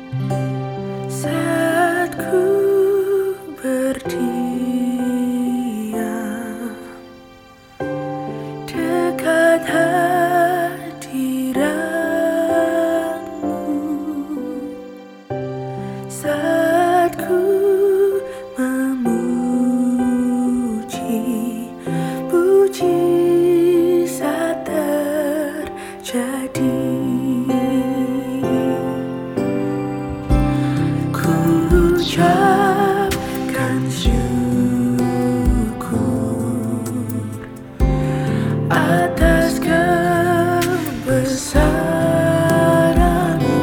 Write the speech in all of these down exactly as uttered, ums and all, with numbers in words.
Saat ku berdiam dekat hadirat-Mu, saat ku memuji, mujizat terjadi. Ucapkan syukur atas kebesaran-Mu.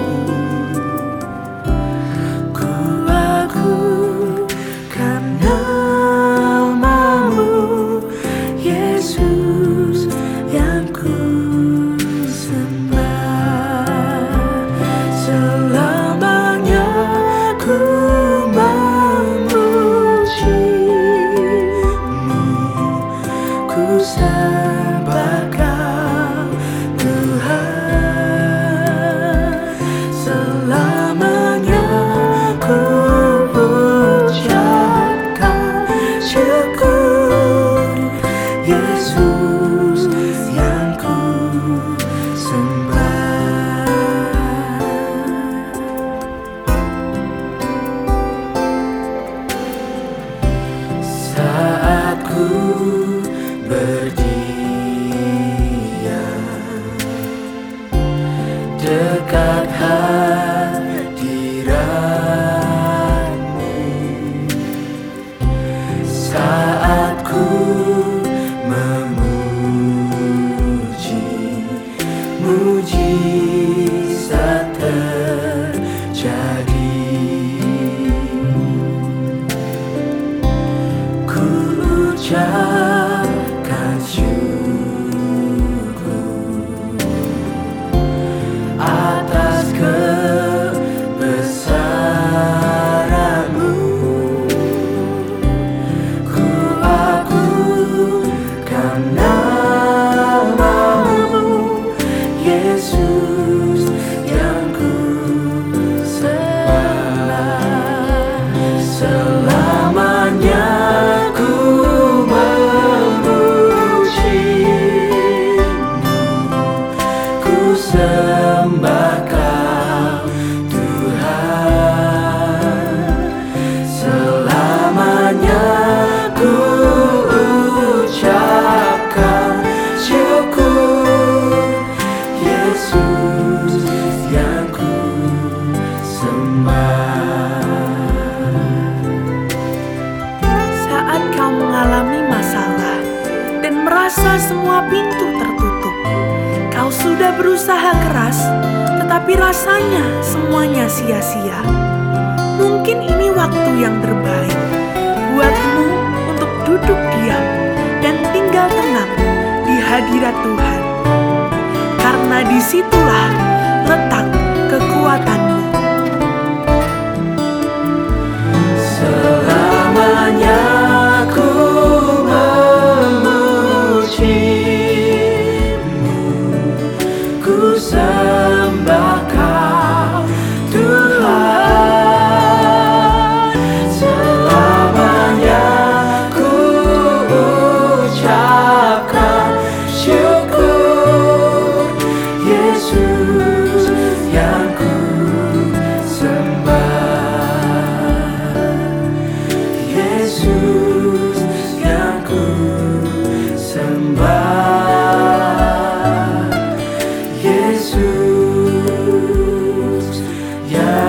Ku agungkan nama-Mu, Yesus yang ku sembah. Selamanya ku ku sembah Kau Tuhan, selamanya ku ucapkan syukur, Yesus yang ku sembah. Saat ku berdiam dekat hadirat-Mu, saat ku memuji, mujizat terjadi. Ku ucapkan syukur atas kebesaran-Mu. Ku agungkan nama-Mu, Yesus yang ku sembah. Selamanya ku sembah Kau Tuhan, selamanya ku ucapkan syukur, Yesus yang ku sembah. Saat kau mengalami masalah dan merasa semua pintu tertutup, kau sudah berusaha keras, tetapi rasanya semuanya sia-sia. Mungkin ini waktu yang terbaik buatmu untuk duduk diam dan tinggal tenang di hadirat Tuhan, karena disitulah letak kekuatanmu. Selamanya ku memuji, ku sembah Kau Tuhan, selamanya ku ucapkan syukur, Yesus yang ku sembah, Yesus yang ku sembah. Yesus yang